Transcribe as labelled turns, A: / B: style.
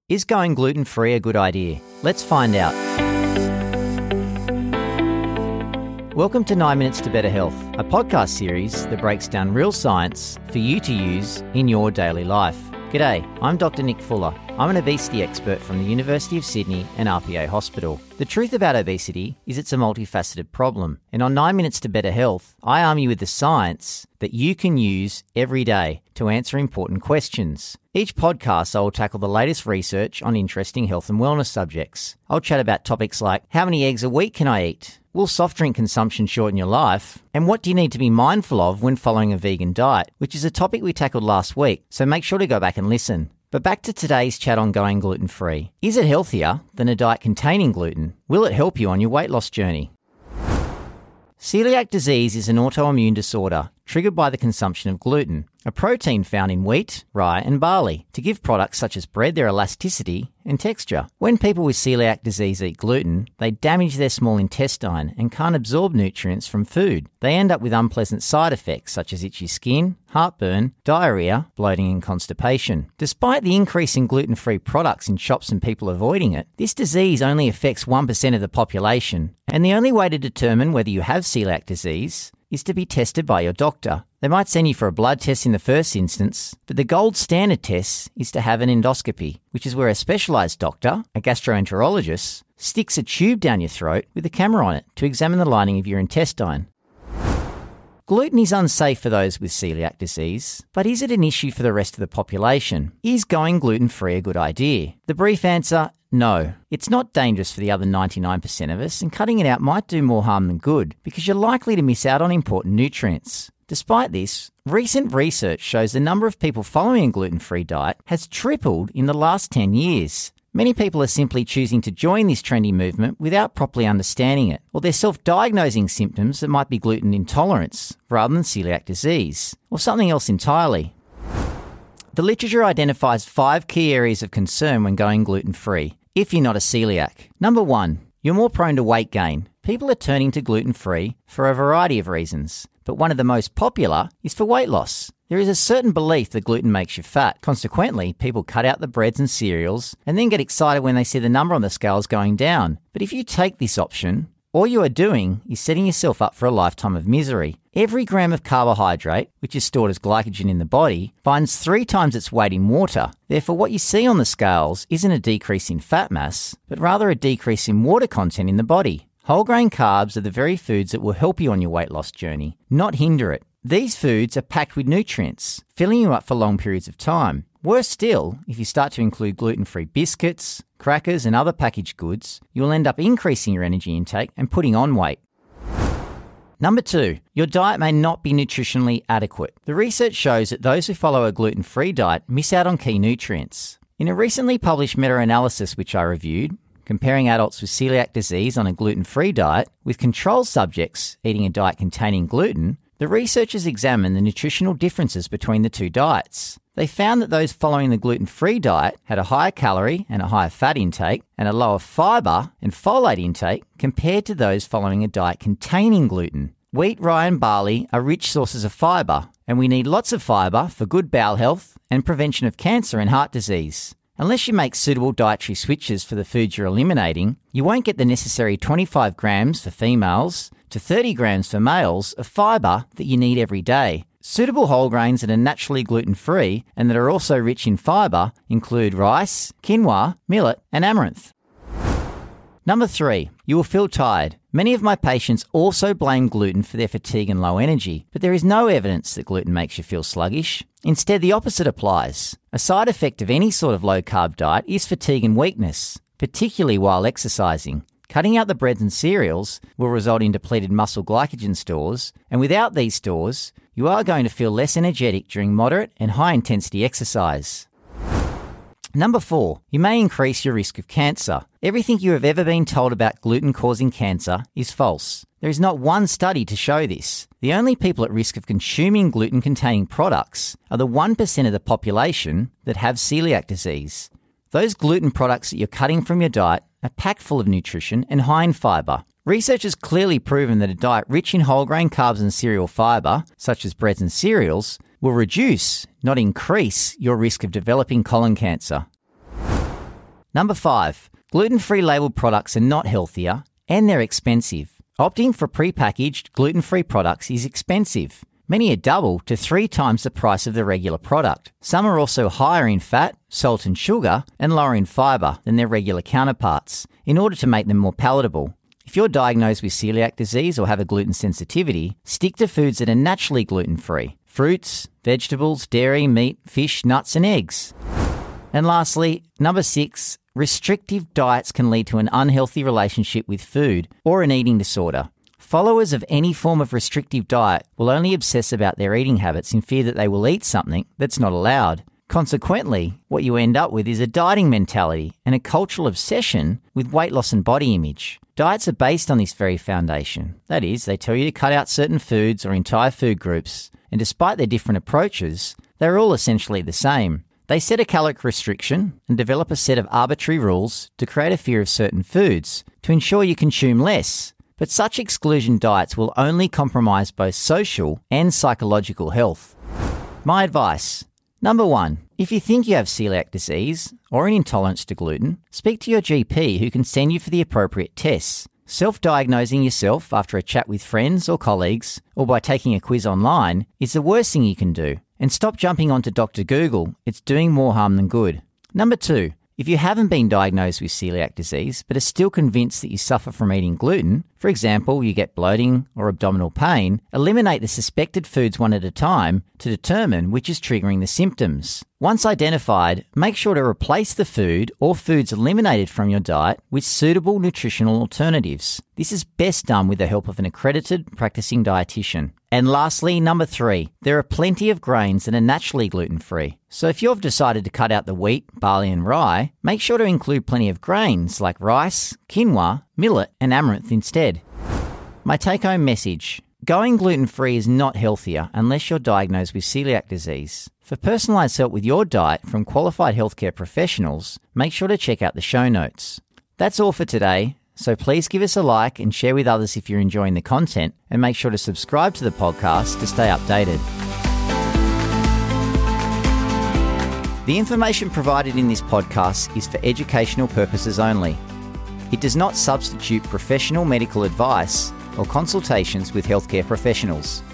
A: Is going gluten-free a good idea? Let's find out. Welcome to 9 Minutes to Better Health, a podcast series that breaks down real science for you to use in your daily life. G'day, I'm Dr. Nick Fuller. I'm an obesity expert from the University of Sydney and RPA Hospital. The truth about obesity is it's a multifaceted problem. And on 9 Minutes to Better Health, I arm you with the science that you can use every day to answer important questions. Each podcast, I will tackle the latest research on interesting health and wellness subjects. I'll chat about topics like, how many eggs a week can I eat? Will soft drink consumption shorten your life? And what do you need to be mindful of when following a vegan diet, which is a topic we tackled last week, so make sure to go back and listen. But back to today's chat on going gluten-free. Is it healthier than a diet containing gluten? Will it help you on your weight loss journey? Celiac disease is an autoimmune disorder triggered by the consumption of gluten, a protein found in wheat, rye and barley, to give products such as bread their elasticity and texture. When people with celiac disease eat gluten, they damage their small intestine and can't absorb nutrients from food. They end up with unpleasant side effects such as itchy skin, heartburn, diarrhea, bloating and constipation. Despite the increase in gluten-free products in shops and people avoiding it, this disease only affects 1% of the population, and the only way to determine whether you have celiac disease is to be tested by your doctor. They might send you for a blood test in the first instance, but the gold standard test is to have an endoscopy, which is where a specialised doctor, a gastroenterologist, sticks a tube down your throat with a camera on it to examine the lining of your intestine. Gluten is unsafe for those with celiac disease, but is it an issue for the rest of the population? Is going gluten-free a good idea? The brief answer, no. It's not dangerous for the other 99% of us, and cutting it out might do more harm than good, because you're likely to miss out on important nutrients. Despite this, recent research shows the number of people following a gluten-free diet has tripled in the last 10 years. Many people are simply choosing to join this trendy movement without properly understanding it, or they're self-diagnosing symptoms that might be gluten intolerance rather than celiac disease, or something else entirely. The literature identifies 5 key areas of concern when going gluten-free, if you're not a celiac. Number 1, you're more prone to weight gain. People are turning to gluten-free for a variety of reasons, but one of the most popular is for weight loss. There is a certain belief that gluten makes you fat. Consequently, people cut out the breads and cereals and then get excited when they see the number on the scales going down. But if you take this option, all you are doing is setting yourself up for a lifetime of misery. Every gram of carbohydrate, which is stored as glycogen in the body, binds 3 times its weight in water. Therefore, what you see on the scales isn't a decrease in fat mass, but rather a decrease in water content in the body. Whole grain carbs are the very foods that will help you on your weight loss journey, not hinder it. These foods are packed with nutrients, filling you up for long periods of time. Worse still, if you start to include gluten-free biscuits, crackers and other packaged goods, you'll end up increasing your energy intake and putting on weight. Number 2, your diet may not be nutritionally adequate. The research shows that those who follow a gluten-free diet miss out on key nutrients. In a recently published meta-analysis which I reviewed, comparing adults with celiac disease on a gluten-free diet with control subjects eating a diet containing gluten, the researchers examined the nutritional differences between the 2 diets. They found that those following the gluten-free diet had a higher calorie and a higher fat intake and a lower fibre and folate intake compared to those following a diet containing gluten. Wheat, rye and barley are rich sources of fibre, and we need lots of fibre for good bowel health and prevention of cancer and heart disease. Unless you make suitable dietary switches for the foods you're eliminating, you won't get the necessary 25 grams for females to 30 grams for males of fibre that you need every day. Suitable whole grains that are naturally gluten-free and that are also rich in fibre include rice, quinoa, millet and amaranth. Number 3, you will feel tired. Many of my patients also blame gluten for their fatigue and low energy, but there is no evidence that gluten makes you feel sluggish. Instead, the opposite applies. A side effect of any sort of low-carb diet is fatigue and weakness, particularly while exercising. Cutting out the breads and cereals will result in depleted muscle glycogen stores, and without these stores, you are going to feel less energetic during moderate and high-intensity exercise. Number 4, you may increase your risk of cancer. Everything you have ever been told about gluten causing cancer is false. There is not one study to show this. The only people at risk of consuming gluten-containing products are the 1% of the population that have celiac disease. Those gluten products that you're cutting from your diet are packed full of nutrition and high in fibre. Research has clearly proven that a diet rich in whole grain carbs and cereal fibre, such as breads and cereals, will reduce, not increase, your risk of developing colon cancer. Number 5, gluten-free labelled products are not healthier and they're expensive. Opting for prepackaged gluten-free products is expensive. Many are double to 3 times the price of the regular product. Some are also higher in fat, salt and sugar, and lower in fibre than their regular counterparts, in order to make them more palatable. If you're diagnosed with celiac disease or have a gluten sensitivity, stick to foods that are naturally gluten-free. Fruits, vegetables, dairy, meat, fish, nuts and eggs. And lastly, number 6, restrictive diets can lead to an unhealthy relationship with food or an eating disorder. Followers of any form of restrictive diet will only obsess about their eating habits in fear that they will eat something that's not allowed. Consequently, what you end up with is a dieting mentality and a cultural obsession with weight loss and body image. Diets are based on this very foundation. That is, they tell you to cut out certain foods or entire food groups, and despite their different approaches, they're all essentially the same. They set a caloric restriction and develop a set of arbitrary rules to create a fear of certain foods to ensure you consume less. But such exclusion diets will only compromise both social and psychological health. My advice. Number 1, if you think you have celiac disease or an intolerance to gluten, speak to your GP who can send you for the appropriate tests. Self-diagnosing yourself after a chat with friends or colleagues or by taking a quiz online is the worst thing you can do. And stop jumping onto Dr. Google. It's doing more harm than good. Number 2, if you haven't been diagnosed with celiac disease but are still convinced that you suffer from eating gluten, for example, you get bloating or abdominal pain, eliminate the suspected foods one at a time to determine which is triggering the symptoms. Once identified, make sure to replace the food or foods eliminated from your diet with suitable nutritional alternatives. This is best done with the help of an accredited practicing dietitian. And lastly, number 3, there are plenty of grains that are naturally gluten-free. So if you've decided to cut out the wheat, barley and rye, make sure to include plenty of grains like rice, quinoa, millet and amaranth instead. My take-home message. Going gluten-free is not healthier unless you're diagnosed with celiac disease. For personalised help with your diet from qualified healthcare professionals, make sure to check out the show notes. That's all for today. So please give us a like and share with others if you're enjoying the content, and make sure to subscribe to the podcast to stay updated. The information provided in this podcast is for educational purposes only. It does not substitute professional medical advice or consultations with healthcare professionals.